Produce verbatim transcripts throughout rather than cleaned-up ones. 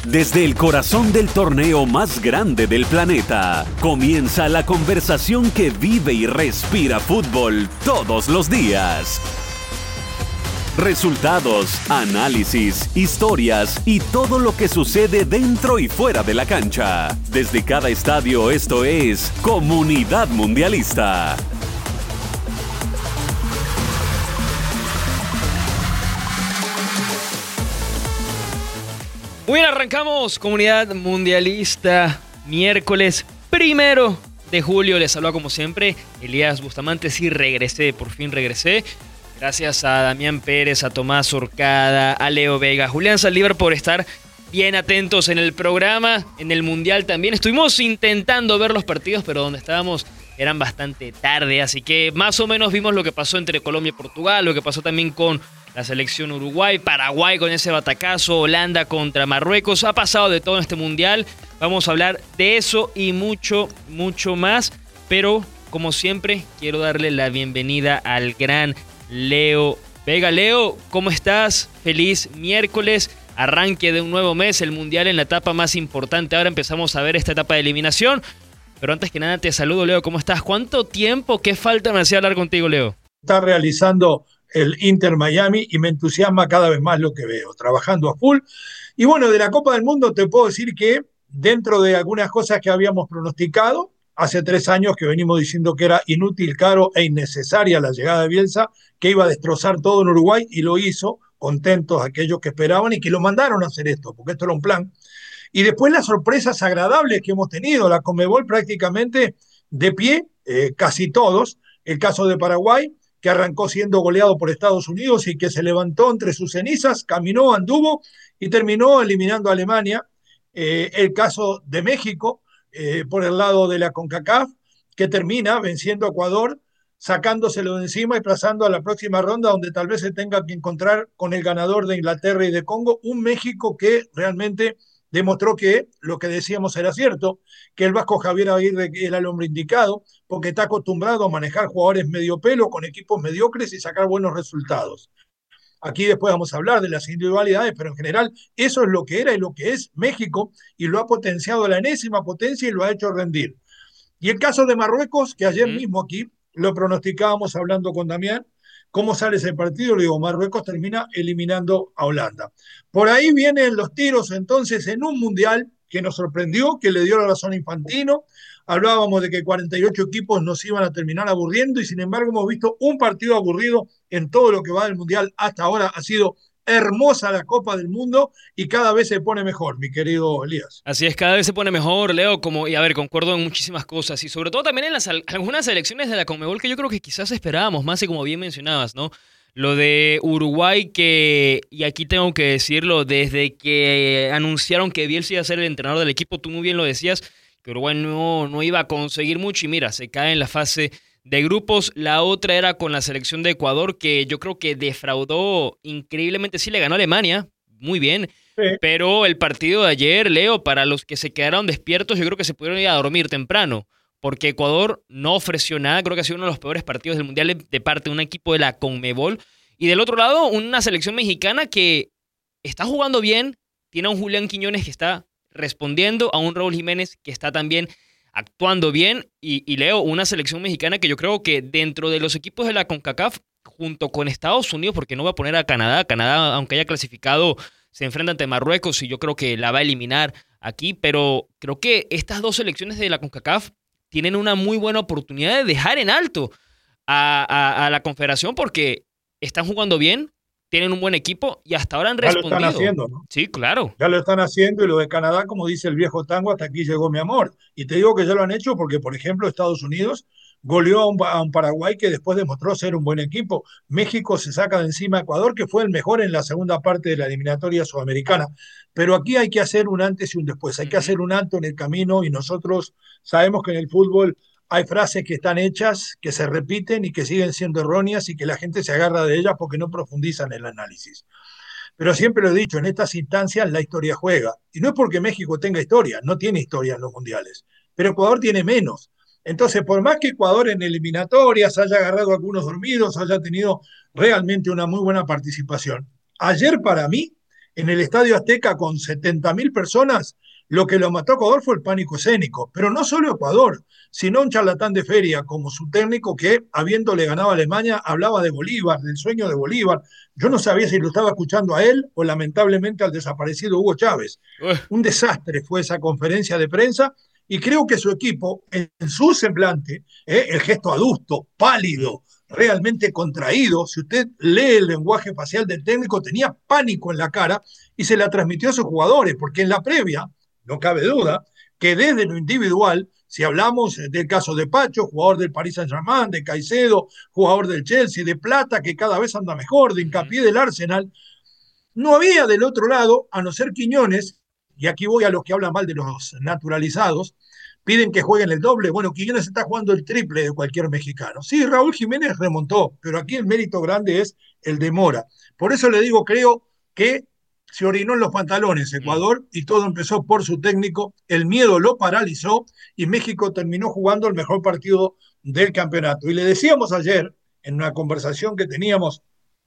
Desde el corazón del torneo más grande del planeta, comienza la conversación que vive y respira fútbol todos los días. Resultados, análisis, historias y todo lo que sucede dentro y fuera de la cancha. Desde cada estadio, esto es Comunidad Mundialista. Muy bien, arrancamos Comunidad Mundialista, miércoles primero de julio. Les saluda como siempre Elías Bustamante. Sí, regresé, por fin regresé. Gracias a Damián Pérez, a Tomás Orcada, a Leo Vega, a Julián Saldívar por estar bien atentos en el programa, en el Mundial también. Estuvimos intentando ver los partidos, pero donde estábamos eran bastante tarde, así que más o menos vimos lo que pasó entre Colombia y Portugal, lo que pasó también con la selección Uruguay, Paraguay con ese batacazo, Holanda contra Marruecos. Ha pasado de todo en este Mundial. Vamos a hablar de eso y mucho, mucho más. Pero, como siempre, quiero darle la bienvenida al gran Leo Vega. Leo, ¿cómo estás? Feliz miércoles. Arranque de un nuevo mes, el Mundial en la etapa más importante. Ahora empezamos a ver esta etapa de eliminación. Pero antes que nada te saludo, Leo. ¿Cómo estás? ¿Cuánto tiempo? ¿Qué falta me hacía hablar contigo, Leo? Está realizando el Inter Miami y me entusiasma cada vez más lo que veo, trabajando a full. Y bueno, de la Copa del Mundo te puedo decir que dentro de algunas cosas que habíamos pronosticado, hace tres años que venimos diciendo que era inútil, caro e innecesaria la llegada de Bielsa, que iba a destrozar todo en Uruguay, y lo hizo, contentos aquellos que esperaban y que lo mandaron a hacer esto, porque esto era un plan. Y después las sorpresas agradables que hemos tenido, la Conmebol prácticamente de pie, eh, casi todos, el caso de Paraguay, que arrancó siendo goleado por Estados Unidos y que se levantó entre sus cenizas, caminó, anduvo y terminó eliminando a Alemania. Eh, el caso de México, eh, por el lado de la CONCACAF, que termina venciendo a Ecuador, sacándoselo de encima y pasando a la próxima ronda, donde tal vez se tenga que encontrar con el ganador de Inglaterra y de Congo, un México que realmente demostró que lo que decíamos era cierto, que el Vasco Javier Aguirre era el hombre indicado, porque está acostumbrado a manejar jugadores medio pelo con equipos mediocres y sacar buenos resultados. Aquí después vamos a hablar de las individualidades, pero en general eso es lo que era y lo que es México, y lo ha potenciado a la enésima potencia y lo ha hecho rendir. Y el caso de Marruecos, que ayer mm. mismo aquí lo pronosticábamos hablando con Damián, ¿cómo sale ese partido? Le digo, Marruecos termina eliminando a Holanda. Por ahí vienen los tiros entonces en un mundial que nos sorprendió, que le dio la razón a Infantino. Hablábamos de que cuarenta y ocho equipos nos iban a terminar aburriendo y sin embargo hemos visto un partido aburrido en todo lo que va del mundial hasta ahora. Ha sido hermosa la Copa del Mundo y cada vez se pone mejor, mi querido Elías. Así es, cada vez se pone mejor, Leo, como, y a ver, concuerdo en muchísimas cosas, y sobre todo también en las, algunas selecciones de la Conmebol que yo creo que quizás esperábamos más, y como bien mencionabas, ¿no? Lo de Uruguay, que, y aquí tengo que decirlo, desde que anunciaron que Bielsa iba a ser el entrenador del equipo, tú muy bien lo decías, que Uruguay no, no iba a conseguir mucho, y mira, se cae en la fase de grupos. La otra era con la selección de Ecuador, que yo creo que defraudó increíblemente. Sí le ganó a Alemania, muy bien, sí. Pero el partido de ayer, Leo, para los que se quedaron despiertos, yo creo que se pudieron ir a dormir temprano, porque Ecuador no ofreció nada. Creo que ha sido uno de los peores partidos del Mundial de parte de un equipo de la Conmebol. Y del otro lado, una selección mexicana que está jugando bien, tiene a un Julián Quiñones que está respondiendo, a un Raúl Jiménez que está también actuando bien, y, y Leo, una selección mexicana que yo creo que dentro de los equipos de la CONCACAF, junto con Estados Unidos, porque no va a poner a Canadá, Canadá, aunque haya clasificado, se enfrenta ante Marruecos y yo creo que la va a eliminar aquí, pero creo que estas dos selecciones de la CONCACAF tienen una muy buena oportunidad de dejar en alto a, a, a la Confederación, porque están jugando bien, tienen un buen equipo y hasta ahora han respondido. Ya lo están haciendo, ¿no? Sí, claro. Ya lo están haciendo, y lo de Canadá, como dice el viejo tango, hasta aquí llegó mi amor. Y te digo que ya lo han hecho porque, por ejemplo, Estados Unidos goleó a un, a un Paraguay que después demostró ser un buen equipo. México se saca de encima a Ecuador, que fue el mejor en la segunda parte de la eliminatoria sudamericana. Pero aquí hay que hacer un antes y un después. Hay que hacer un alto en el camino, y nosotros sabemos que en el fútbol hay frases que están hechas, que se repiten y que siguen siendo erróneas y que la gente se agarra de ellas porque no profundizan en el análisis. Pero siempre lo he dicho, en estas instancias la historia juega. Y no es porque México tenga historia, no tiene historia en los mundiales, pero Ecuador tiene menos. Entonces, por más que Ecuador en eliminatorias haya agarrado algunos dormidos, haya tenido realmente una muy buena participación, ayer para mí en el Estadio Azteca con setenta mil personas, lo que lo mató a Ecuador fue el pánico escénico. Pero no solo Ecuador, sino un charlatán de feria como su técnico que, habiéndole ganado a Alemania, hablaba de Bolívar, del sueño de Bolívar. Yo no sabía si lo estaba escuchando a él o lamentablemente al desaparecido Hugo Chávez. Uy. Un desastre fue esa conferencia de prensa y creo que su equipo, en su semblante, eh, el gesto adusto, pálido, realmente contraído, si usted lee el lenguaje facial del técnico, tenía pánico en la cara y se la transmitió a sus jugadores, porque en la previa, no cabe duda, que desde lo individual, si hablamos del caso de Pacho, jugador del Paris Saint-Germain, de Caicedo, jugador del Chelsea, de Plata, que cada vez anda mejor, de Hincapié del Arsenal, no había del otro lado, a no ser Quiñones, y aquí voy a los que hablan mal de los naturalizados, piden que jueguen el doble. Bueno, Quiñones está jugando el triple de cualquier mexicano. Sí, Raúl Jiménez remontó, pero aquí el mérito grande es el de Mora. Por eso le digo, creo que se orinó en los pantalones Ecuador y todo empezó por su técnico. El miedo lo paralizó y México terminó jugando el mejor partido del campeonato. Y le decíamos ayer, en una conversación que teníamos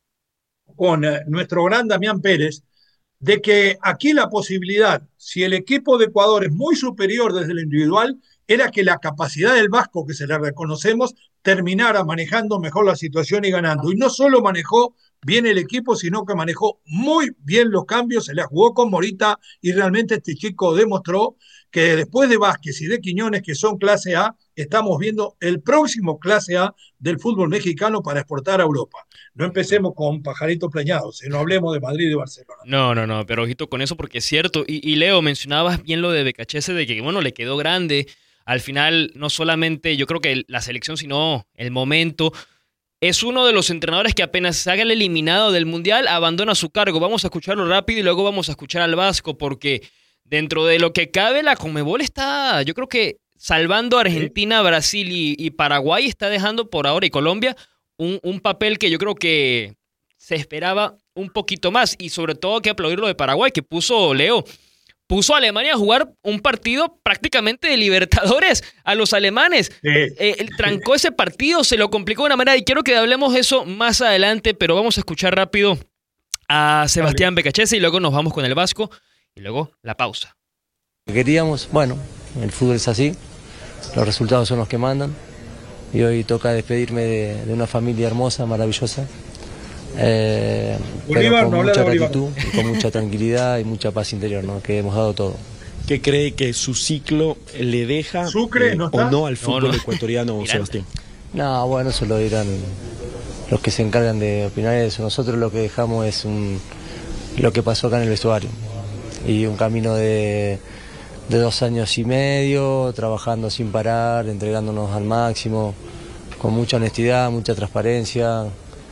con eh, nuestro gran Damián Pérez, de que aquí la posibilidad, si el equipo de Ecuador es muy superior desde lo individual, era que la capacidad del Vasco, que se le reconocemos, terminara manejando mejor la situación y ganando. Y no solo manejó bien el equipo, sino que manejó muy bien los cambios, se la jugó con Morita y realmente este chico demostró que después de Vázquez y de Quiñones, que son clase A, estamos viendo el próximo clase A del fútbol mexicano para exportar a Europa. No empecemos con pajaritos preñados, no hablemos de Madrid y de Barcelona. No, no, no, pero ojito con eso porque es cierto. Y, y Leo, mencionabas bien lo de Becachese, de que, bueno, le quedó grande. Al final, no solamente yo creo que la selección, sino el momento. Es uno de los entrenadores que apenas se haga el eliminado del Mundial, abandona su cargo. Vamos a escucharlo rápido y luego vamos a escuchar al Vasco, porque dentro de lo que cabe, la Conmebol está, yo creo que salvando a Argentina, Brasil y, y Paraguay, está dejando por ahora, y Colombia, un, un papel que yo creo que se esperaba un poquito más. Y sobre todo hay que aplaudir lo de Paraguay, que puso, Leo, puso a Alemania a jugar un partido prácticamente de Libertadores a los alemanes. Sí. Eh, él trancó ese partido, se lo complicó de una manera, y quiero que hablemos de eso más adelante, pero vamos a escuchar rápido a Sebastián Becachese y luego nos vamos con el Vasco y luego la pausa. Queríamos, bueno, el fútbol es así, los resultados son los que mandan y hoy toca despedirme de, de una familia hermosa, maravillosa. Eh, Bolívar, pero con no mucha habla de gratitud y con mucha tranquilidad y mucha paz interior, ¿no? Que hemos dado todo. ¿Qué cree que su ciclo le deja Sucre, eh, ¿no está? o no al fútbol No, no. ecuatoriano, Sebastián? No, bueno, eso lo dirán los que se encargan de opinar eso. Nosotros lo que dejamos es un, lo que pasó acá en el vestuario y un camino de, de dos años y medio, trabajando sin parar, entregándonos al máximo, con mucha honestidad, mucha transparencia.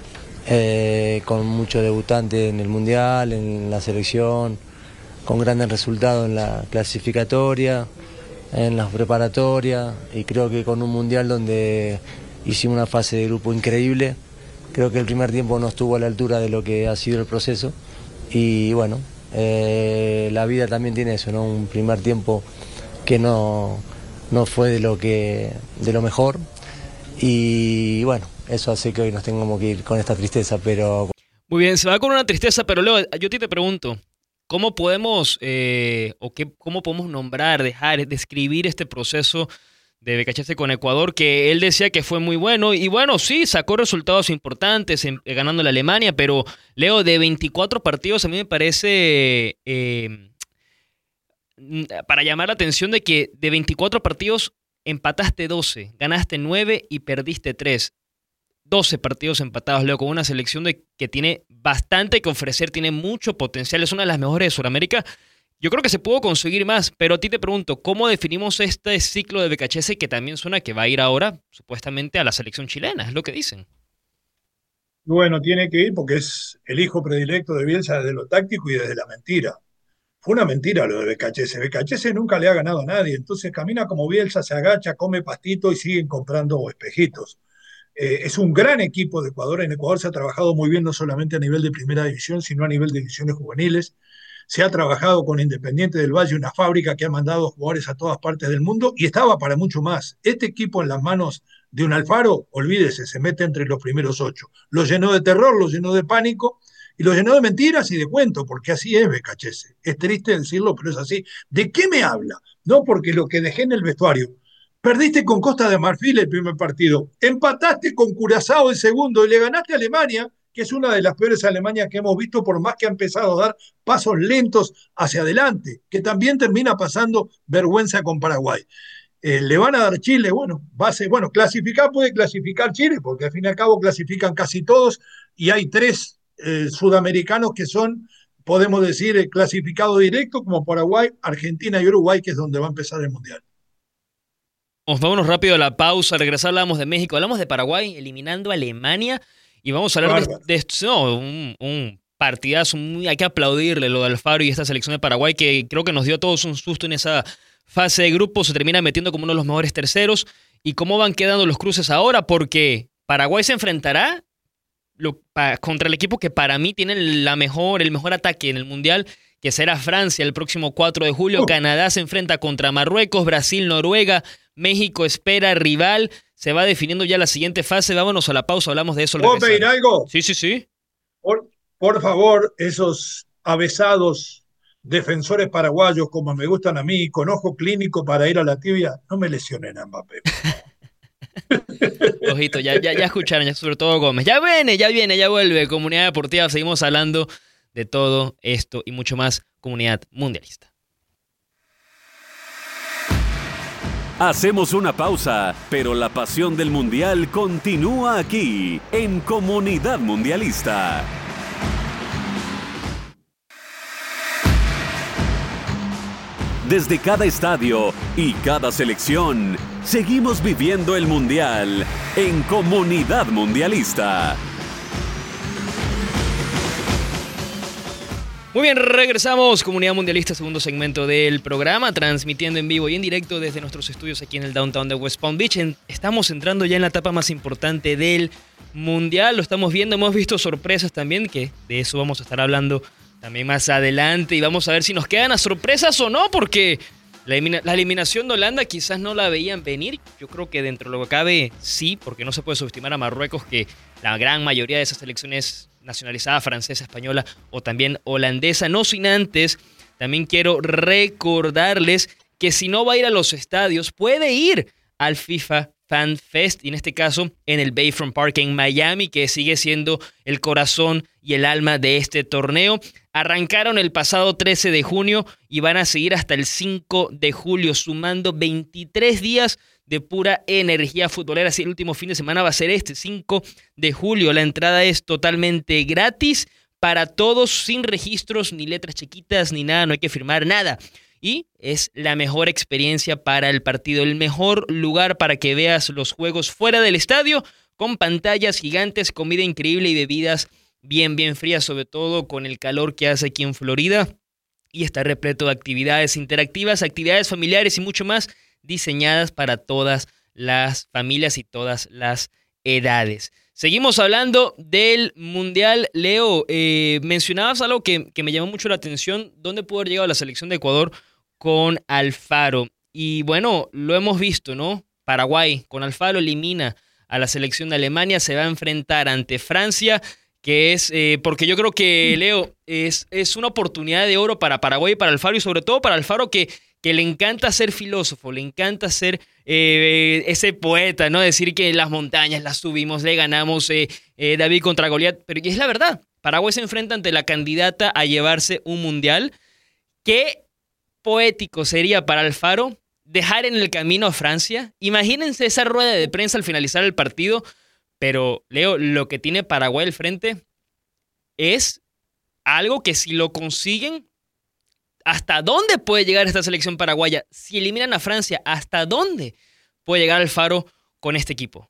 Eh, con muchos debutantes en el Mundial, en la selección, con grandes resultados en la clasificatoria, en las preparatorias, y creo que con un Mundial donde hicimos una fase de grupo increíble. Creo que el primer tiempo no estuvo a la altura de lo que ha sido el proceso y bueno, eh, la vida también tiene eso, ¿no? Un primer tiempo que no, no fue de lo, que, de lo mejor y bueno, eso hace que hoy nos tengamos que ir con esta tristeza, pero... Muy bien, se va con una tristeza, pero Leo, yo a ti te pregunto, ¿cómo podemos, eh, o qué, cómo podemos nombrar, dejar, describir este proceso de Becachese con Ecuador, que él decía que fue muy bueno, y bueno, sí, sacó resultados importantes en, eh, ganando la Alemania, pero Leo, de veinticuatro partidos a mí me parece, eh, para llamar la atención de que de veinticuatro partidos empataste doce, ganaste nueve y perdiste tres. doce partidos empatados, Leo, con una selección de, que tiene bastante que ofrecer, tiene mucho potencial, es una de las mejores de Sudamérica. Yo creo que se pudo conseguir más, pero a ti te pregunto, ¿cómo definimos este ciclo de Becachese que también suena que va a ir ahora, supuestamente, a la selección chilena? Es lo que dicen. Bueno, tiene que ir porque es el hijo predilecto de Bielsa desde lo táctico y desde la mentira. Fue una mentira lo de Becachese. Becachese nunca le ha ganado a nadie, entonces camina como Bielsa, se agacha, come pastito y siguen comprando espejitos. Eh, es un gran equipo de Ecuador. En Ecuador se ha trabajado muy bien, no solamente a nivel de primera división, sino a nivel de divisiones juveniles. Se ha trabajado con Independiente del Valle, una fábrica que ha mandado jugadores a todas partes del mundo y estaba para mucho más. Este equipo en las manos de un Alfaro, olvídese, se mete entre los primeros ocho. Lo llenó de terror, lo llenó de pánico y lo llenó de mentiras y de cuentos, porque así es Becachese. Es triste decirlo, pero es así. ¿De qué me habla? No, porque lo que dejé en el vestuario. Perdiste con Costa de Marfil el primer partido, empataste con Curazao el segundo y le ganaste a Alemania, que es una de las peores Alemanias que hemos visto, por más que ha empezado a dar pasos lentos hacia adelante, que también termina pasando vergüenza con Paraguay. Eh, le van a dar Chile, bueno, base, bueno, clasificar puede clasificar Chile, porque al fin y al cabo clasifican casi todos, y hay tres eh, sudamericanos que son, podemos decir, eh, clasificados directos, como Paraguay, Argentina y Uruguay, que es donde va a empezar el Mundial. Vámonos rápido a la pausa. Al regresar hablamos de México, hablamos de Paraguay eliminando a Alemania y vamos a hablar Bárbaro. de, de no, un, un partidazo. Muy, hay que aplaudirle lo de Alfaro y esta selección de Paraguay que creo que nos dio a todos un susto en esa fase de grupo. Se termina metiendo como uno de los mejores terceros. ¿Y cómo van quedando los cruces ahora? Porque Paraguay se enfrentará lo, pa, contra el equipo que para mí tiene la mejor, el mejor ataque en el Mundial, que será Francia el próximo cuatro de julio. Uh. Canadá se enfrenta contra Marruecos, Brasil, Noruega. México espera rival, se va definiendo ya la siguiente fase. Vámonos a la pausa, hablamos de eso. ¿Puedo pedir algo? Sí, sí, sí. Por, por favor, esos avesados defensores paraguayos, como me gustan a mí, con ojo clínico para ir a la tibia, no me lesionen a Mbappé. Ojito, ya, ya, ya escucharon, ya sobre todo Gómez. Ya viene, ya viene, ya vuelve. Comunidad Deportiva, seguimos hablando de todo esto y mucho más. Comunidad Mundialista. Hacemos una pausa, pero la pasión del Mundial continúa aquí, en Comunidad Mundialista. Desde cada estadio y cada selección, seguimos viviendo el Mundial en Comunidad Mundialista. Muy bien, regresamos, Comunidad Mundialista, segundo segmento del programa, transmitiendo en vivo y en directo desde nuestros estudios aquí en el downtown de West Palm Beach. En, estamos entrando ya en la etapa más importante del Mundial, lo estamos viendo, hemos visto sorpresas también, que de eso vamos a estar hablando también más adelante, y vamos a ver si nos quedan las sorpresas o no, porque la, elimina- la eliminación de Holanda quizás no la veían venir. Yo creo que dentro de lo que cabe sí, porque no se puede subestimar a Marruecos, que la gran mayoría de esas selecciones nacionalizada francesa, española o también holandesa. No sin antes, también quiero recordarles que si no va a ir a los estadios, puede ir al FIFA Fan Fest, y en este caso en el Bayfront Park en Miami, que sigue siendo el corazón y el alma de este torneo. Arrancaron el pasado trece de junio y van a seguir hasta el cinco de julio, sumando veintitrés días de pura energía futbolera. Así el último fin de semana va a ser este, cinco de julio. La entrada es totalmente gratis para todos, sin registros, ni letras chiquitas, ni nada, no hay que firmar nada. Y es la mejor experiencia para el partido, el mejor lugar para que veas los juegos fuera del estadio, con pantallas gigantes, comida increíble y bebidas bien, bien frías, sobre todo con el calor que hace aquí en Florida. Y está repleto de actividades interactivas, actividades familiares y mucho más, diseñadas para todas las familias y todas las edades. Seguimos hablando del Mundial. Leo, eh, mencionabas algo que, que me llamó mucho la atención. ¿Dónde pudo haber llegado la selección de Ecuador con Alfaro? Y bueno, lo hemos visto, ¿no? Paraguay con Alfaro elimina a la selección de Alemania, se va a enfrentar ante Francia, que es, eh, porque yo creo que, Leo, es, es una oportunidad de oro para Paraguay y para Alfaro, y sobre todo para Alfaro, que que le encanta ser filósofo, le encanta ser eh, ese poeta, ¿no? Decir que las montañas las subimos, le ganamos eh, eh, David contra Goliat, pero es la verdad. Paraguay se enfrenta ante la candidata a llevarse un mundial. Qué poético sería para Alfaro dejar en el camino a Francia. Imagínense esa rueda de prensa al finalizar el partido, pero Leo, lo que tiene Paraguay al frente es algo que si lo consiguen, ¿hasta dónde puede llegar esta selección paraguaya? Si eliminan a Francia, ¿hasta dónde puede llegar Alfaro con este equipo?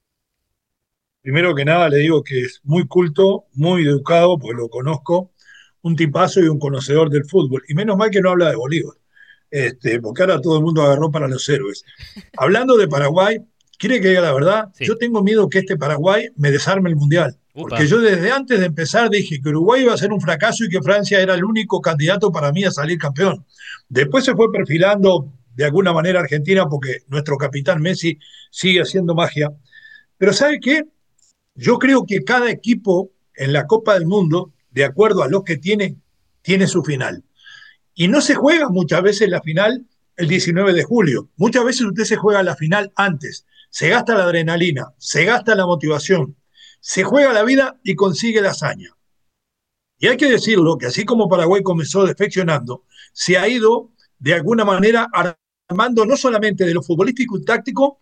Primero que nada le digo que es muy culto, muy educado, porque lo conozco, un tipazo y un conocedor del fútbol. Y menos mal que no habla de Bolívar, este, porque ahora todo el mundo agarró para los héroes. Hablando de Paraguay, ¿quiere que diga la verdad? Sí. Yo tengo miedo que este Paraguay me desarme el Mundial. Upa. Porque yo desde antes de empezar dije que Uruguay iba a ser un fracaso y que Francia era el único candidato para mí a salir campeón. Después se fue perfilando de alguna manera Argentina, porque nuestro capitán Messi sigue haciendo magia. Pero ¿sabe qué? Yo creo que cada equipo en la Copa del Mundo de acuerdo a lo que tiene, tiene su final. Y no se juega muchas veces la final el diecinueve de julio. Muchas veces usted se juega la final antes. Se gasta la adrenalina, se gasta la motivación, se juega la vida y consigue la hazaña. Y hay que decirlo que así como Paraguay comenzó defeccionando, se ha ido de alguna manera armando no solamente de lo futbolístico y táctico,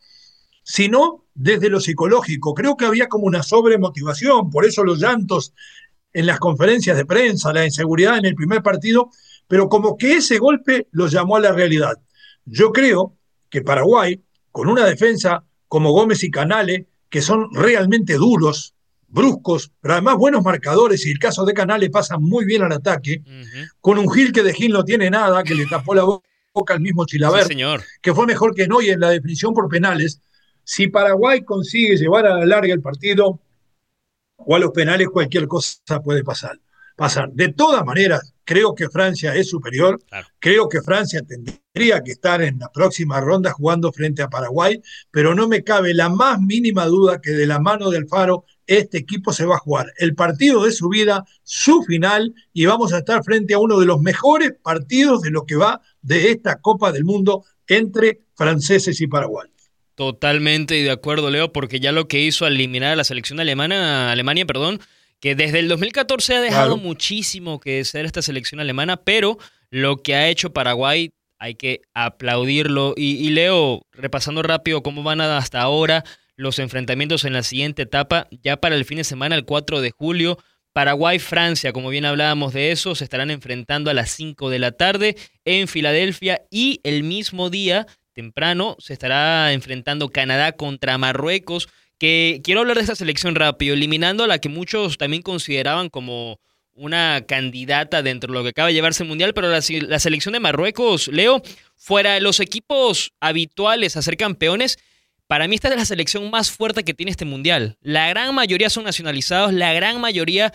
sino desde lo psicológico. Creo que había como una sobremotivación, por eso los llantos en las conferencias de prensa, la inseguridad en el primer partido, pero como que ese golpe los llamó a la realidad. Yo creo que Paraguay, con una defensa como Gómez y Canale, que son realmente duros, bruscos, pero además buenos marcadores, y el caso de Canale pasa muy bien al ataque, uh-huh. con un Gil que de Gil no tiene nada, que le tapó la boca al mismo Chilavert, sí, que fue mejor que Neuer en la definición por penales. Si Paraguay consigue llevar a la larga el partido o a los penales, cualquier cosa puede pasar. pasar. De todas maneras, creo que Francia es superior, claro. Creo que Francia tendría que estar en la próxima ronda jugando frente a Paraguay, pero no me cabe la más mínima duda que de la mano de Alfaro este equipo se va a jugar el partido de su vida, su final, y vamos a estar frente a uno de los mejores partidos de lo que va de esta Copa del Mundo entre franceses y paraguayos. Totalmente de acuerdo, Leo, porque ya lo que hizo al eliminar a la selección alemana, Alemania, perdón, que desde el dos mil catorce ha dejado claro. muchísimo que desear esta selección alemana, pero lo que ha hecho Paraguay hay que aplaudirlo. Y, y Leo, repasando rápido cómo van hasta ahora los enfrentamientos en la siguiente etapa, ya para el fin de semana, el cuatro de julio, Paraguay-Francia, como bien hablábamos de eso, se estarán enfrentando a las cinco de la tarde en Filadelfia, y el mismo día, temprano, se estará enfrentando Canadá contra Marruecos, que quiero hablar de esta selección rápido, eliminando a la que muchos también consideraban como una candidata dentro de lo que acaba de llevarse el Mundial, pero la, la selección de Marruecos, Leo, fuera de los equipos habituales a ser campeones, para mí esta es la selección más fuerte que tiene este Mundial. La gran mayoría son nacionalizados, la gran mayoría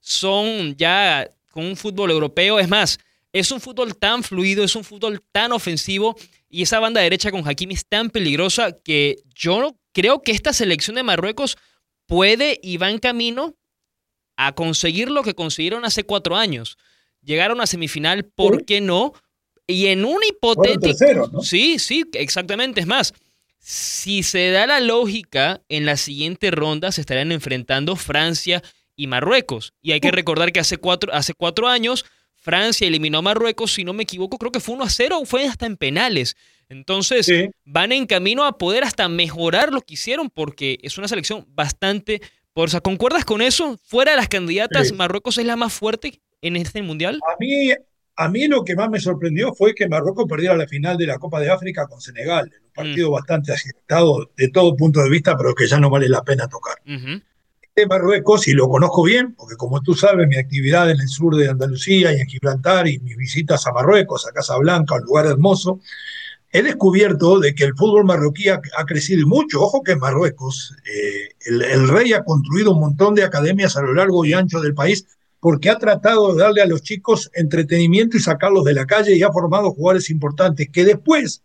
son ya con un fútbol europeo, es más, es un fútbol tan fluido, es un fútbol tan ofensivo, y esa banda derecha con Hakimi es tan peligrosa que yo creo que esta selección de Marruecos puede y va en camino a conseguir lo que consiguieron hace cuatro años. Llegaron a semifinal, ¿por qué no? Y en un hipotético... Bueno, tercero, ¿no? Sí, sí, exactamente. Es más, si se da la lógica, en la siguiente ronda se estarán enfrentando Francia y Marruecos. Y hay que recordar que hace cuatro, hace cuatro años Francia eliminó a Marruecos, si no me equivoco, creo que fue uno a cero o fue hasta en penales. Entonces, sí. van en camino a poder hasta mejorar lo que hicieron, porque es una selección bastante poderosa. ¿Concuerdas con eso? Fuera de las candidatas, sí. Marruecos es la más fuerte en este Mundial. A mí, a mí lo que más me sorprendió fue que Marruecos perdiera la final de la Copa de África con Senegal, en un partido mm. bastante agitado de todo punto de vista, pero que ya no vale la pena tocar. Uh-huh. De Marruecos, y lo conozco bien, porque como tú sabes, mi actividad en el sur de Andalucía y en Gibraltar y mis visitas a Marruecos, a Casablanca, un lugar hermoso, he descubierto de que el fútbol marroquí ha, ha crecido mucho. Ojo que en Marruecos eh, el, el rey ha construido un montón de academias a lo largo y ancho del país, porque ha tratado de darle a los chicos entretenimiento y sacarlos de la calle, y ha formado jugadores importantes que después,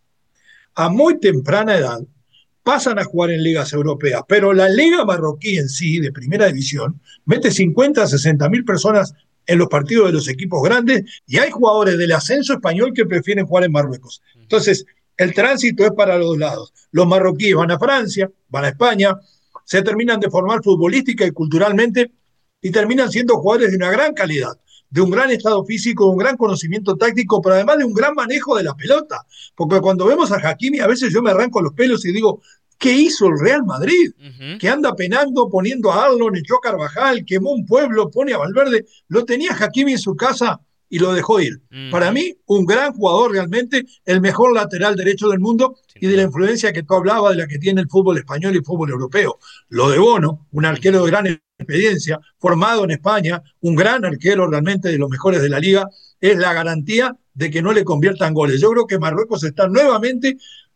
a muy temprana edad, pasan a jugar en ligas europeas. Pero la liga marroquí en sí, de primera división, mete cincuenta a sesenta mil personas en los partidos de los equipos grandes, y hay jugadores del ascenso español que prefieren jugar en Marruecos. Entonces, el tránsito es para los dos lados. Los marroquíes van a Francia, van a España, se terminan de formar futbolística y culturalmente, y terminan siendo jugadores de una gran calidad, de un gran estado físico, de un gran conocimiento táctico, pero además de un gran manejo de la pelota. Porque cuando vemos a Hakimi, a veces yo me arranco los pelos y digo, ¿qué hizo el Real Madrid? Uh-huh. Que anda penando, poniendo a Arlon, echó a Carvajal, quemó un pueblo, pone a Valverde. Lo tenía Hakimi en su casa y lo dejó ir. Uh-huh. Para mí, un gran jugador realmente, el mejor lateral derecho del mundo, sí, y de la influencia que tú hablabas, de la que tiene el fútbol español y el fútbol europeo. Lo de Bono, un arquero de gran experiencia, formado en España, un gran arquero realmente de los mejores de la liga, es la garantía de que no le conviertan goles. Yo creo que Marruecos está nuevamente,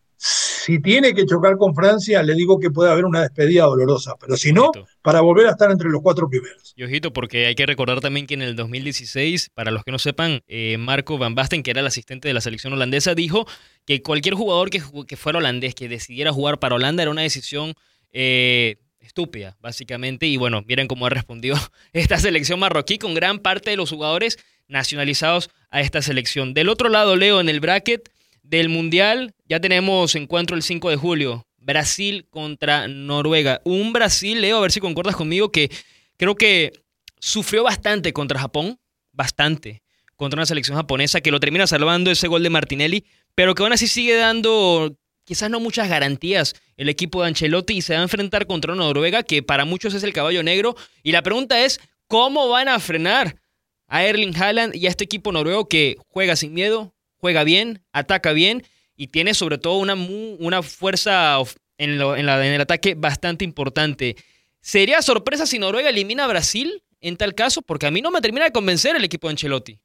si tiene que chocar con Francia, le digo que puede haber una despedida dolorosa, pero si no, para volver a estar entre los cuatro primeros. Y ojito, porque hay que recordar también que en el dos mil dieciséis, para los que no sepan, eh, Marco Van Basten, que era el asistente de la selección holandesa, dijo que cualquier jugador que, que fuera holandés, que decidiera jugar para Holanda, era una decisión eh, estúpida, básicamente. Y bueno, miren cómo ha respondido esta selección marroquí con gran parte de los jugadores nacionalizados a esta selección. Del otro lado, Leo, en el bracket del Mundial, ya tenemos encuentro el cinco de julio. Brasil contra Noruega. Un Brasil, Leo, a ver si concuerdas conmigo, que creo que sufrió bastante contra Japón. Bastante. Contra una selección japonesa que lo termina salvando ese gol de Martinelli, pero que aún así sigue dando quizás no muchas garantías el equipo de Ancelotti y se va a enfrentar contra una Noruega que para muchos es el caballo negro. Y la pregunta es, ¿cómo van a frenar a Erling Haaland y a este equipo noruego que juega sin miedo, juega bien, ataca bien y tiene sobre todo una, una fuerza en, lo, en, la, en el ataque bastante importante? ¿Sería sorpresa si Noruega elimina a Brasil en tal caso? Porque a mí no me termina de convencer el equipo de Ancelotti.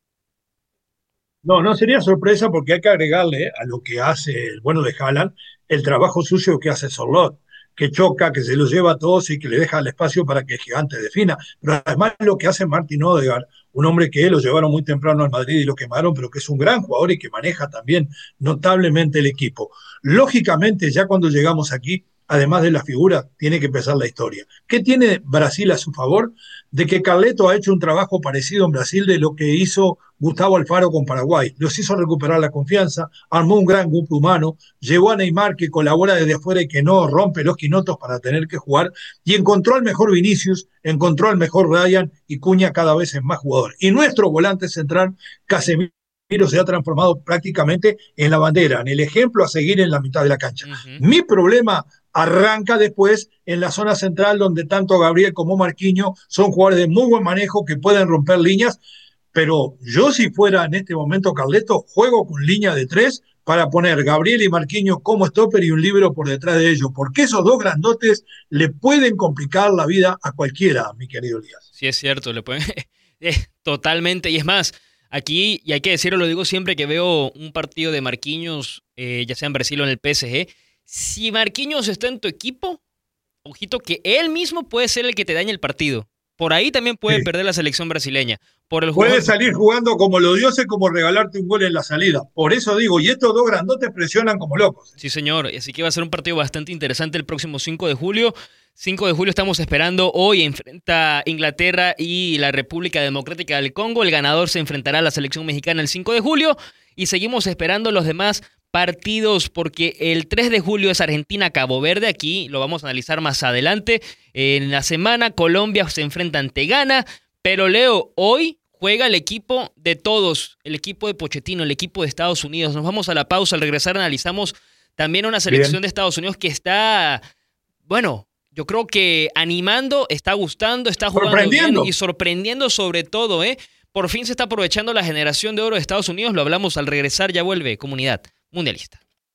No, no sería sorpresa porque hay que agregarle a lo que hace el bueno de Haaland el trabajo sucio que hace Sorloth, que choca, que se los lleva a todos y que le deja el espacio para que el gigante defina. Pero además lo que hace Martin Odegaard, un hombre que lo llevaron muy temprano al Madrid y lo quemaron, pero que es un gran jugador y que maneja también notablemente el equipo. Lógicamente, ya cuando llegamos aquí, además de la figura, tiene que empezar la historia. ¿Qué tiene Brasil a su favor? De que Carleto ha hecho un trabajo parecido en Brasil de lo que hizo Gustavo Alfaro con Paraguay. Los hizo recuperar la confianza, armó un gran grupo humano, llevó a Neymar que colabora desde afuera y que no rompe los quinotos para tener que jugar, y encontró al mejor Vinicius, encontró al mejor Ryan y Cuña cada vez es más jugador. Y nuestro volante central, Casemiro, se ha transformado prácticamente en la bandera, en el ejemplo a seguir en la mitad de la cancha. Uh-huh. Mi problema arranca después en la zona central donde tanto Gabriel como Marquinhos son jugadores de muy buen manejo que pueden romper líneas, pero yo si fuera en este momento Carleto, juego con línea de tres para poner Gabriel y Marquinhos como stopper y un líbero por detrás de ellos, porque esos dos grandotes le pueden complicar la vida a cualquiera, mi querido Elías. Sí, es cierto, le pueden totalmente, y es más, aquí, y hay que decirlo, lo digo siempre que veo un partido de Marquinhos, eh, ya sea en Brasil o en el P S G, si Marquinhos está en tu equipo, ojito que él mismo puede ser el que te dañe el partido. Por ahí también puede sí. perder la selección brasileña. Por el puede jugador... salir jugando como los dioses, como regalarte un gol en la salida. Por eso digo, y estos dos grandotes presionan como locos. Sí, señor. Así que va a ser un partido bastante interesante el próximo cinco de julio. cinco de julio estamos esperando. Hoy enfrenta Inglaterra y la República Democrática del Congo. El ganador se enfrentará a la selección mexicana el cinco de julio. Y seguimos esperando los demás partidos porque el tres de julio es Argentina-Cabo Verde. Aquí lo vamos a analizar más adelante. En la semana Colombia se enfrenta ante Ghana. Pero Leo, hoy juega el equipo de todos, el equipo de Pochettino, el equipo de Estados Unidos. Nos vamos a la pausa. Al regresar analizamos también una selección Bien. de Estados Unidos que está, bueno, yo creo que animando, está gustando, está jugando bien y sorprendiendo sobre todo, ¿eh? Por fin se está aprovechando la generación de oro de Estados Unidos. Lo hablamos al regresar. Ya vuelve Comunidad Mundialista.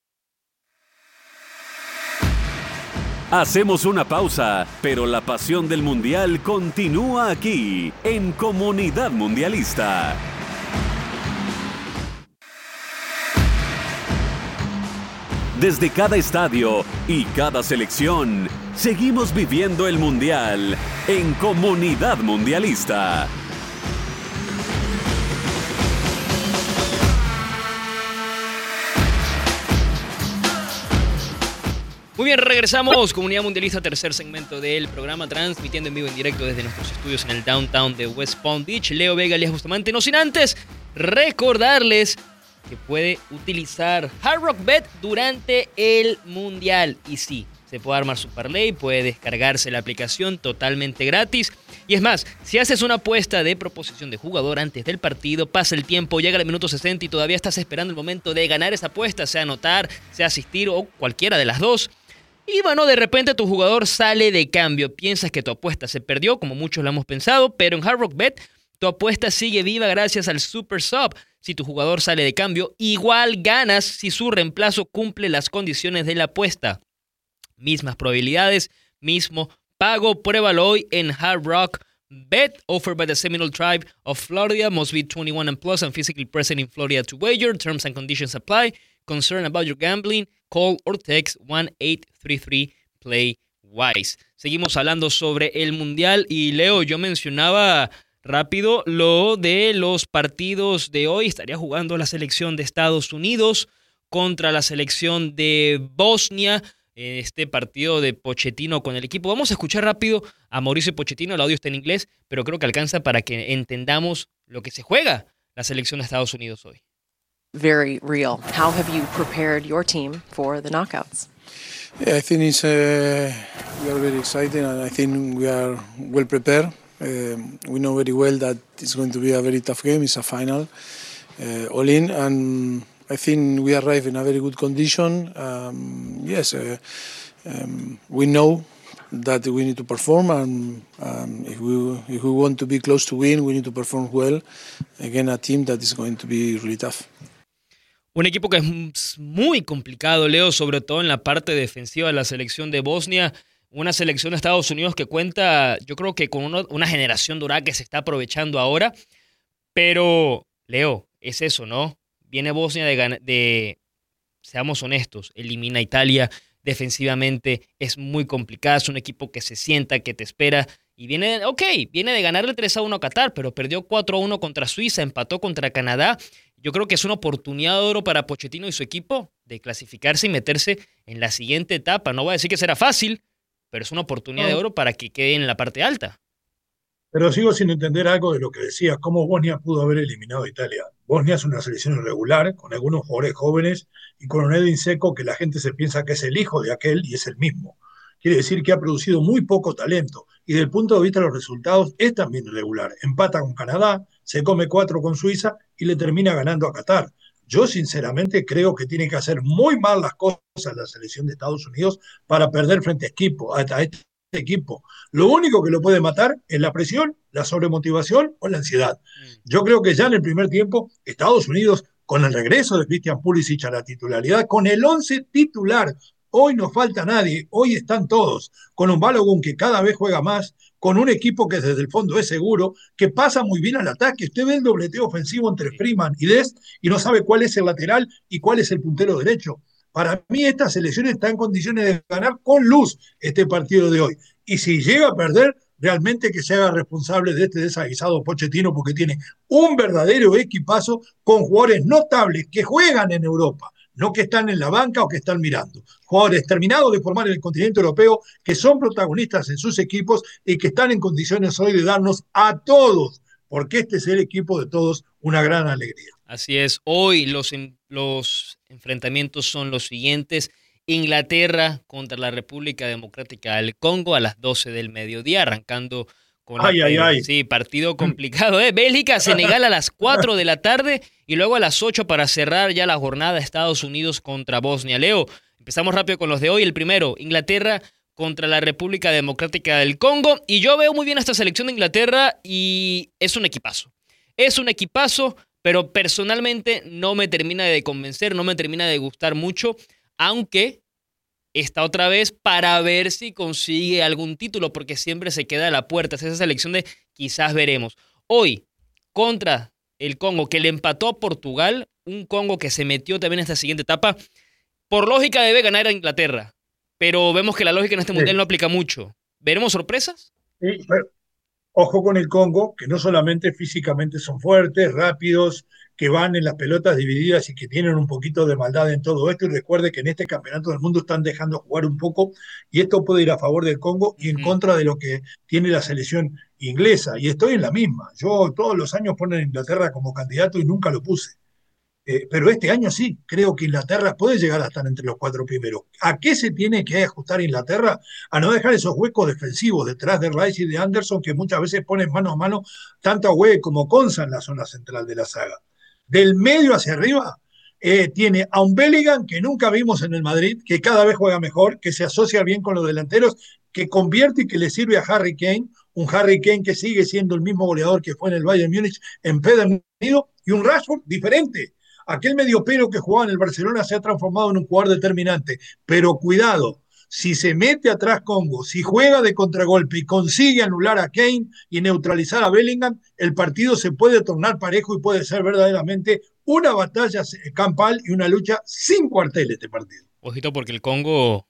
Hacemos una pausa, pero la pasión del Mundial continúa aquí, en Comunidad Mundialista. Desde cada estadio y cada selección, seguimos viviendo el Mundial en Comunidad Mundialista. Muy bien, regresamos. Comunidad Mundialista, tercer segmento del programa, transmitiendo en vivo en directo desde nuestros estudios en el downtown de West Palm Beach. Leo Vega, Elías Bustamante, no sin antes recordarles que puede utilizar Hard Rock Bet durante el Mundial. Y sí, se puede armar su parlay, puede descargarse la aplicación totalmente gratis. Y es más, si haces una apuesta de proposición de jugador antes del partido, pasa el tiempo, llega el minuto sesenta y todavía estás esperando el momento de ganar esa apuesta, sea anotar, sea asistir o cualquiera de las dos. Y bueno, de repente tu jugador sale de cambio. Piensas que tu apuesta se perdió, como muchos lo hemos pensado, pero en Hard Rock Bet tu apuesta sigue viva gracias al Super Sub. Si tu jugador sale de cambio, igual ganas si su reemplazo cumple las condiciones de la apuesta. Mismas probabilidades, mismo pago. Pruébalo hoy en Hard Rock Bet. Offered by the Seminole Tribe of Florida. Must be twenty-one and plus and physically present in Florida to wager. Terms and conditions apply. Concern about your gambling? Call or text one eight three three play wise. Seguimos hablando sobre el Mundial y Leo, yo mencionaba rápido lo de los partidos de hoy. Estaría jugando la selección de Estados Unidos contra la selección de Bosnia. en este partido de Pochettino con el equipo. Vamos a escuchar rápido a Mauricio Pochettino, el audio está en inglés, pero creo que alcanza para que entendamos lo que se juega la selección de Estados Unidos hoy. Very real. How have you prepared your team for the knockouts? Yeah, I think it's uh, we are very excited, and I think we are well prepared. Um, we know very well that it's going to be a very tough game. It's a final, uh, all in, and I think we arrive in a very good condition. Um, yes, uh, um, we know that we need to perform, and um, if we if we want to be close to win, we need to perform well. Again, a team that is going to be really tough. Un equipo que es muy complicado, Leo, sobre todo en la parte defensiva de la selección de Bosnia. Una selección de Estados Unidos que cuenta, yo creo que con uno, una generación dorada que se está aprovechando ahora. Pero, Leo, es eso, ¿no? Viene Bosnia de, de seamos honestos, elimina a Italia. Defensivamente es muy complicado. Es un equipo que se sienta, que te espera. Y viene, ok, viene de ganarle tres a uno a Qatar, pero perdió cuatro a uno contra Suiza, empató contra Canadá. Yo creo que es una oportunidad de oro para Pochettino y su equipo de clasificarse y meterse en la siguiente etapa. No voy a decir que será fácil, pero es una oportunidad no. de oro para que quede en la parte alta. Pero sigo sin entender algo de lo que decías, cómo Bosnia pudo haber eliminado a Italia. Bosnia es una selección irregular, con algunos jugadores jóvenes y con un Edin Dzeko que la gente se piensa que es el hijo de aquel y es el mismo. Quiere decir que ha producido muy poco talento y desde el punto de vista de los resultados es también irregular. Empata con Canadá, se come cuatro con Suiza y le termina ganando a Qatar. Yo sinceramente creo que tiene que hacer muy mal las cosas la selección de Estados Unidos para perder frente a, equipo, a este equipo. Lo único que lo puede matar es la presión, la sobremotivación o la ansiedad. Yo creo que ya en el primer tiempo Estados Unidos, con el regreso de Christian Pulisic a la titularidad, con el once titular, hoy no falta nadie, hoy están todos, con un Balogun que cada vez juega más, con un equipo que desde el fondo es seguro, que pasa muy bien al ataque. Usted ve el dobleteo ofensivo entre Freeman y Dest y no sabe cuál es el lateral y cuál es el puntero derecho. Para mí esta selección está en condiciones de ganar con luz este partido de hoy. Y si llega a perder, realmente que se haga responsable de este desaguisado Pochettino, porque tiene un verdadero equipazo con jugadores notables que juegan en Europa, no que están en la banca o que están mirando. Jugadores terminados de formar en el continente europeo, que son protagonistas en sus equipos y que están en condiciones hoy de darnos a todos, porque este es el equipo de todos, una gran alegría. Así es. Hoy los, los enfrentamientos son los siguientes. Inglaterra contra la República Democrática del Congo a las doce del mediodía, arrancando con ay, la, ay, ay. Sí, partido complicado. ¿eh? Bélgica, Senegal a las cuatro de la tarde y luego a las ocho para cerrar ya la jornada Estados Unidos contra Bosnia. Leo, empezamos rápido con los de hoy. El primero, Inglaterra contra la República Democrática del Congo. Y yo veo muy bien a esta selección de Inglaterra y es un equipazo. Es un equipazo, pero personalmente no me termina de convencer, no me termina de gustar mucho, aunque está otra vez para ver si consigue algún título, porque siempre se queda a la puerta. Es esa selección de quizás veremos. Hoy, contra el Congo, que le empató a Portugal, un Congo que se metió también en esta siguiente etapa, por lógica debe ganar a Inglaterra, pero vemos que la lógica en este sí. mundial no aplica mucho. ¿Veremos sorpresas? Sí, pero ojo con el Congo, que no solamente físicamente son fuertes, rápidos, que van en las pelotas divididas y que tienen un poquito de maldad en todo esto. Y recuerde que en este campeonato del mundo están dejando jugar un poco y esto puede ir a favor del Congo y en mm. contra de lo que tiene la selección inglesa. Y estoy en la misma. Yo todos los años ponen a Inglaterra como candidato y nunca lo puse. Eh, pero este año sí, creo que Inglaterra puede llegar a estar entre los cuatro primeros. ¿A qué se tiene que ajustar Inglaterra? A no dejar esos huecos defensivos detrás de Rice y de Anderson que muchas veces ponen mano a mano tanto a Weah como Konsa en la zona central de la saga. Del medio hacia arriba eh, tiene a un Bellingham que nunca vimos en el Madrid, que cada vez juega mejor, que se asocia bien con los delanteros, que convierte y que le sirve a Harry Kane, un Harry Kane que sigue siendo el mismo goleador que fue en el Bayern Múnich en Pedro Unido, y un Rashford diferente. Aquel mediopero que jugaba en el Barcelona se ha transformado en un jugador determinante, pero cuidado, si se mete atrás Congo, si juega de contragolpe y consigue anular a Kane y neutralizar a Bellingham, el partido se puede tornar parejo y puede ser verdaderamente una batalla campal y una lucha sin cuartel este partido. Ojito, porque el Congo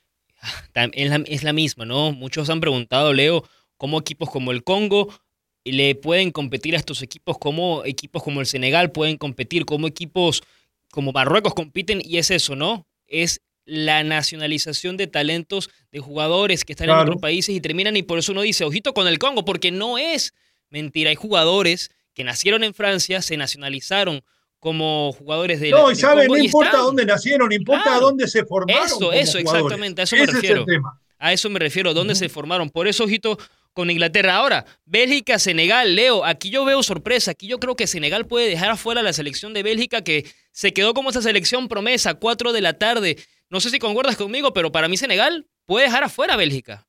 es la, es la misma, ¿no? Muchos han preguntado, Leo, cómo equipos como el Congo le pueden competir a estos equipos, cómo equipos como el Senegal pueden competir, cómo equipos como Marruecos compiten, y es eso, ¿no? Es la nacionalización de talentos de jugadores que están Claro. en otros países y terminan, y por eso uno dice, ojito con el Congo, porque no es mentira. Hay jugadores que nacieron en Francia, se nacionalizaron como jugadores de No, y del saben, Congo no y importa están. dónde nacieron, importa Claro. dónde se formaron. Eso, como eso, jugadores. exactamente, a eso me Ese refiero. es el tema. A eso me refiero, dónde se formaron. Por eso, ojito con Inglaterra. Ahora, Bélgica, Senegal, Leo, aquí yo veo sorpresa. Aquí yo creo que Senegal puede dejar afuera la selección de Bélgica, que se quedó como esa selección promesa, cuatro de la tarde. No sé si concuerdas conmigo, pero para mí Senegal puede dejar afuera a Bélgica.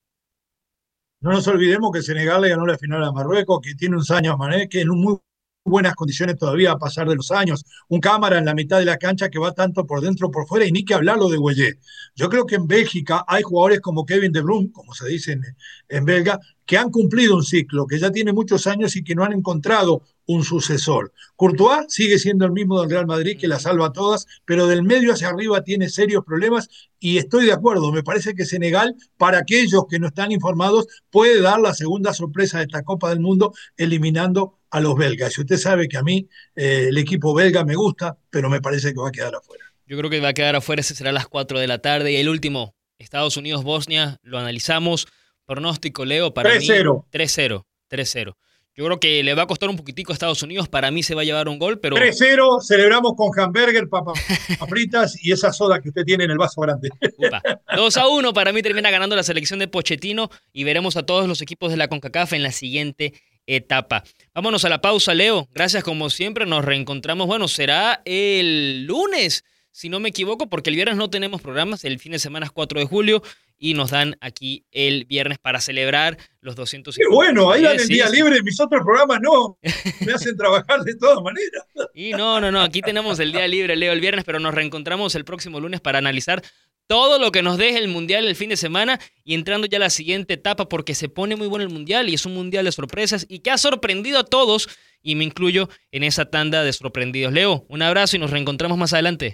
No nos olvidemos que Senegal le ganó la final a Marruecos, que tiene unos años, Mané, que en un muy buenas condiciones todavía a pasar de los años. Un cámara en la mitad de la cancha que va tanto por dentro como por fuera, y ni que hablarlo de Güellé. Yo creo que en Bélgica hay jugadores como Kevin De Bruyne, como se dice en, en belga, que han cumplido un ciclo, que ya tiene muchos años y que no han encontrado un sucesor. Courtois sigue siendo el mismo del Real Madrid, que la salva a todas, pero del medio hacia arriba tiene serios problemas, y estoy de acuerdo, me parece que Senegal, para aquellos que no están informados, puede dar la segunda sorpresa de esta Copa del Mundo, eliminando a los belgas. Y usted sabe que a mí eh, el equipo belga me gusta, pero me parece que va a quedar afuera. Yo creo que va a quedar afuera, ese será a las cuatro de la tarde. Y el último, Estados Unidos-Bosnia, lo analizamos. Pronóstico, Leo, para tres cero. mí tres cero. tres cero. Yo creo que le va a costar un poquitico a Estados Unidos. Para mí se va a llevar un gol, pero... tres cero, celebramos con hamburger, papas fritas y esa soda que usted tiene en el vaso grande. Upa. dos a uno, para mí termina ganando la selección de Pochettino y veremos a todos los equipos de la CONCACAF en la siguiente etapa. Vámonos a la pausa, Leo. Gracias como siempre, nos reencontramos. Bueno, será el lunes, si no me equivoco, porque el viernes no tenemos programas, el fin de semana es cuatro de julio y nos dan aquí el viernes para celebrar los doscientos cincuenta. Qué bueno, ahí dan el Sí, día sí. libre, mis otros programas no, me hacen trabajar de todas maneras. Y no, no, no, aquí tenemos el día libre, Leo, el viernes, pero nos reencontramos el próximo lunes para analizar todo lo que nos deje el Mundial el fin de semana y entrando ya a la siguiente etapa, porque se pone muy bueno el Mundial y es un Mundial de sorpresas y que ha sorprendido a todos, y me incluyo en esa tanda de sorprendidos. Leo, un abrazo y nos reencontramos más adelante.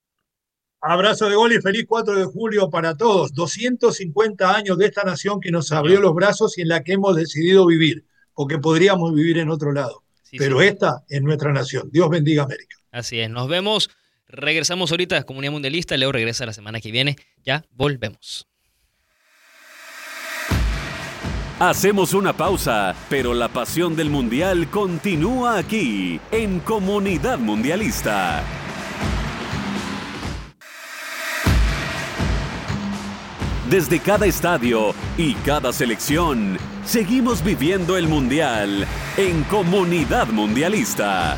Abrazo de gol y feliz cuatro de julio para todos. doscientos cincuenta años de esta nación que nos abrió los brazos y en la que hemos decidido vivir, porque podríamos vivir en otro lado. Sí, Pero sí. esta es nuestra nación. Dios bendiga América. Así es, nos vemos. Regresamos ahorita a Comunidad Mundialista. Leo regresa la semana que viene. Ya volvemos. Hacemos una pausa, pero la pasión del Mundial continúa aquí, en Comunidad Mundialista. Desde cada estadio y cada selección, seguimos viviendo el Mundial en Comunidad Mundialista.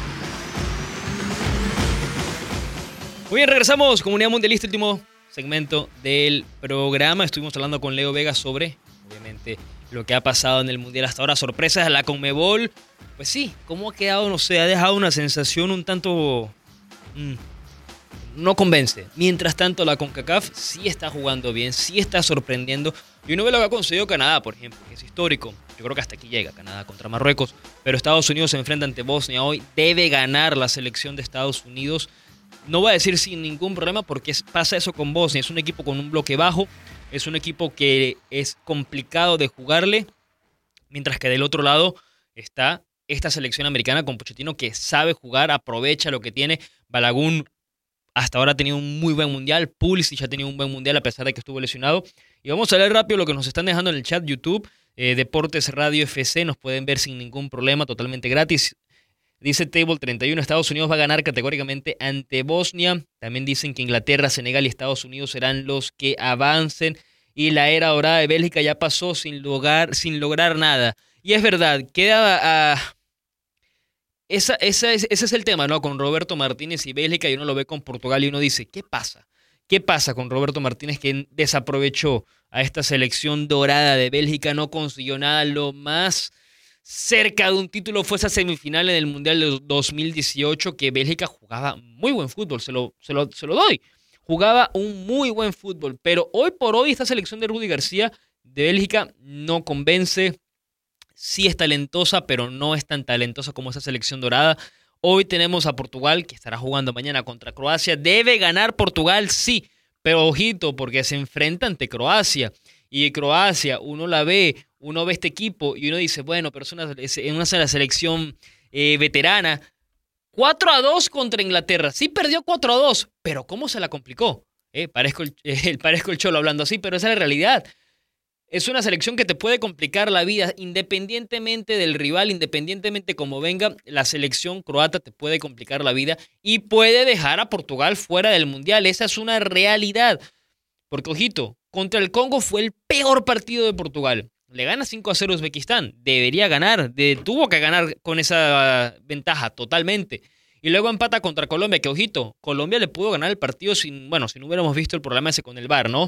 Muy bien, regresamos. Comunidad Mundialista, último segmento del programa. Estuvimos hablando con Leo Vega sobre, obviamente, lo que ha pasado en el Mundial hasta ahora. Sorpresas de la Conmebol. Pues sí, cómo ha quedado, no sé, ha dejado una sensación un tanto... Mmm, no convence. Mientras tanto, la CONCACAF sí está jugando bien, sí está sorprendiendo. Y uno ve lo que ha conseguido Canadá, por ejemplo, que es histórico. Yo creo que hasta aquí llega Canadá contra Marruecos. Pero Estados Unidos se enfrenta ante Bosnia hoy. Debe ganar la selección de Estados Unidos. No voy a decir sin ningún problema, porque es, pasa eso con Bosnia. Es un equipo con un bloque bajo. Es un equipo que es complicado de jugarle. Mientras que del otro lado está esta selección americana con Pochettino, que sabe jugar, aprovecha lo que tiene. Balogun hasta ahora ha tenido un muy buen mundial. Pulisic ha tenido un buen mundial a pesar de que estuvo lesionado. Y vamos a leer rápido lo que nos están dejando en el chat YouTube. Eh, Deportes Radio F C, nos pueden ver sin ningún problema, totalmente gratis. Dice Table treinta y uno, Estados Unidos va a ganar categóricamente ante Bosnia. También dicen que Inglaterra, Senegal y Estados Unidos serán los que avancen. Y la era dorada de Bélgica ya pasó sin lograr, sin lograr nada. Y es verdad, queda... Uh, Esa, esa es, ese es el tema, ¿no? Con Roberto Martínez y Bélgica, y uno lo ve con Portugal y uno dice, ¿qué pasa? ¿Qué pasa con Roberto Martínez, que desaprovechó a esta selección dorada de Bélgica? No consiguió nada. Lo más cerca de un título fue esa semifinal en el Mundial de dos mil dieciocho, que Bélgica jugaba muy buen fútbol, se lo, se lo, se lo doy. Jugaba un muy buen fútbol, pero hoy por hoy esta selección de Rudy García de Bélgica no convence. Sí es talentosa, pero no es tan talentosa como esa selección dorada. Hoy tenemos a Portugal, que estará jugando mañana contra Croacia. Debe ganar Portugal, sí, pero ojito, porque se enfrenta ante Croacia. Y Croacia, uno la ve, uno ve este equipo y uno dice, bueno, pero es una, es una selección eh, veterana. cuatro a dos contra Inglaterra. Sí perdió cuatro a dos, pero ¿cómo se la complicó? Eh, parezco, el, eh, parezco el cholo hablando así, pero esa es la realidad. Es una selección que te puede complicar la vida independientemente del rival, independientemente como venga, la selección croata te puede complicar la vida y puede dejar a Portugal fuera del Mundial. Esa es una realidad. Porque, ojito, contra el Congo fue el peor partido de Portugal. Le gana cinco a cero a Uzbekistán. Debería ganar. De, tuvo que ganar con esa ventaja totalmente. Y luego empata contra Colombia, que, ojito, Colombia le pudo ganar el partido sin, bueno, si no hubiéramos visto el problema ese con el V A R, ¿no?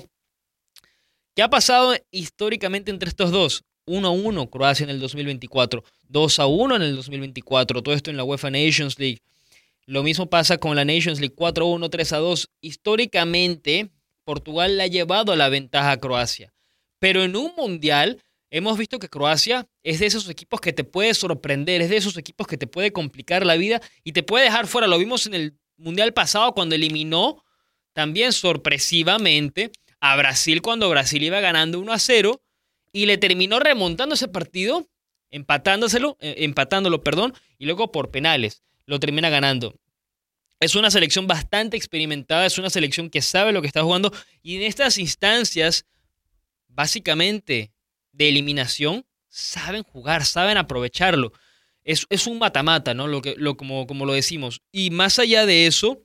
¿Qué ha pasado históricamente entre estos dos? uno a uno Croacia en el dos mil veinticuatro, dos a uno en el dos mil veinticuatro, todo esto en la UEFA Nations League. Lo mismo pasa con la Nations League, cuatro a uno, tres a dos. Históricamente, Portugal le ha llevado a la ventaja a Croacia. Pero en un mundial, hemos visto que Croacia es de esos equipos que te puede sorprender, es de esos equipos que te puede complicar la vida y te puede dejar fuera. Lo vimos en el mundial pasado cuando eliminó también sorpresivamente a Brasil cuando Brasil iba ganando uno a cero y le terminó remontando ese partido, empatándoselo, eh, empatándolo, perdón, y luego por penales lo termina ganando. Es una selección bastante experimentada, es una selección que sabe lo que está jugando y en estas instancias, básicamente de eliminación, saben jugar, saben aprovecharlo. Es, es un mata-mata, ¿no? Lo que, lo, como, como lo decimos. Y más allá de eso,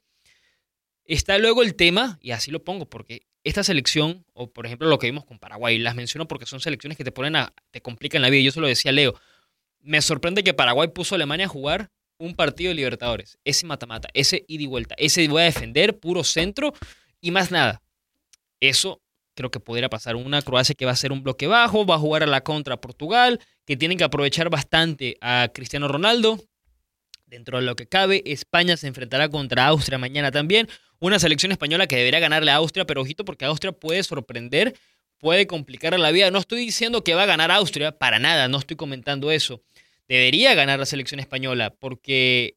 está luego el tema, y así lo pongo, porque esta selección, o por ejemplo lo que vimos con Paraguay, las menciono porque son selecciones que te ponen a, te complican la vida. Yo se lo decía a Leo, me sorprende que Paraguay puso a Alemania a jugar un partido de Libertadores, ese mata-mata, ese ida y vuelta, ese voy a defender, puro centro y más nada. Eso creo que podría pasar. Una Croacia que va a hacer un bloque bajo, va a jugar a la contra Portugal, que tienen que aprovechar bastante a Cristiano Ronaldo. Dentro de lo que cabe, España se enfrentará contra Austria mañana también. Una selección española que debería ganarle a Austria, pero ojito porque Austria puede sorprender, puede complicar la vida. No estoy diciendo que va a ganar Austria, para nada, no estoy comentando eso. Debería ganar la selección española porque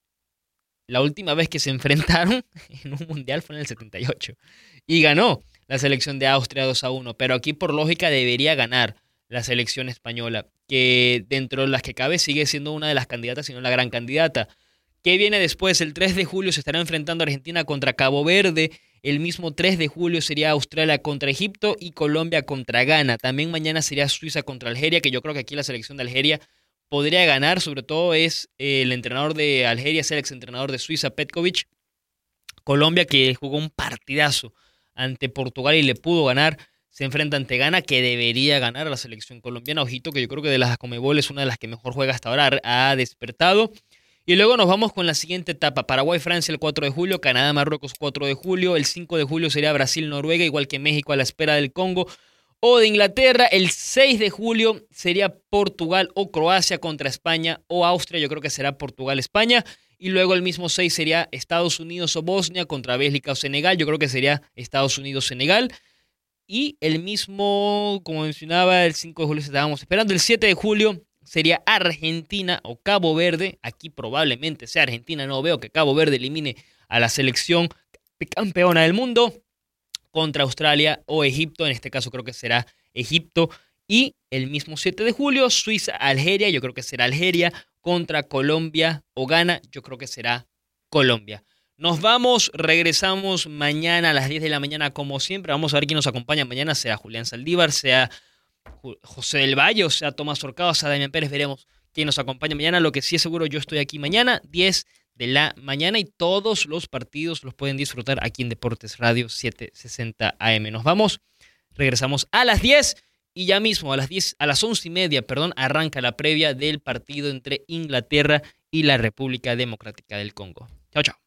la última vez que se enfrentaron en un mundial fue en el setenta y ocho y ganó la selección de Austria dos a uno, pero aquí por lógica debería ganar la selección española, que dentro de las que cabe sigue siendo una de las candidatas, si no la gran candidata. ¿Qué viene después? El tres de julio se estará enfrentando Argentina contra Cabo Verde. El mismo tres de julio sería Australia contra Egipto y Colombia contra Ghana. También mañana sería Suiza contra Algeria, que yo creo que aquí la selección de Algeria podría ganar. Sobre todo es el entrenador de Algeria, es el exentrenador de Suiza, Petkovic. Colombia, que jugó un partidazo ante Portugal y le pudo ganar, se enfrenta ante Ghana, que debería ganar a la selección colombiana. Ojito, que yo creo que de las Conmebol es una de las que mejor juega hasta ahora, ha despertado. Y luego nos vamos con la siguiente etapa. Paraguay-Francia el cuatro de julio, Canadá-Marruecos cuatro de julio, el cinco de julio sería Brasil-Noruega, igual que México a la espera del Congo o de Inglaterra. El seis de julio sería Portugal o Croacia contra España o Austria, yo creo que será Portugal-España. Y luego el mismo seis sería Estados Unidos o Bosnia contra Bélgica o Senegal, yo creo que sería Estados Unidos-Senegal. Y el mismo, como mencionaba, el cinco de julio estábamos esperando, el siete de julio sería Argentina o Cabo Verde. Aquí probablemente sea Argentina, no veo que Cabo Verde elimine a la selección campeona del mundo contra Australia o Egipto. En este caso creo que será Egipto. Y el mismo siete de julio, Suiza-Algeria, yo creo que será Algeria contra Colombia o Ghana, yo creo que será Colombia. Nos vamos, regresamos mañana a las diez de la mañana como siempre. Vamos a ver quién nos acompaña mañana, sea Julián Saldívar, sea José del Valle, o sea Tomás Horcado, sea Damián Pérez. Veremos quién nos acompaña mañana. Lo que sí es seguro, yo estoy aquí mañana, diez de la mañana, y todos los partidos los pueden disfrutar aquí en Deportes Radio setecientos sesenta A M. Nos vamos, regresamos a las diez y ya mismo a las diez, a las once y media, perdón, arranca la previa del partido entre Inglaterra y la República Democrática del Congo. Chao, chao.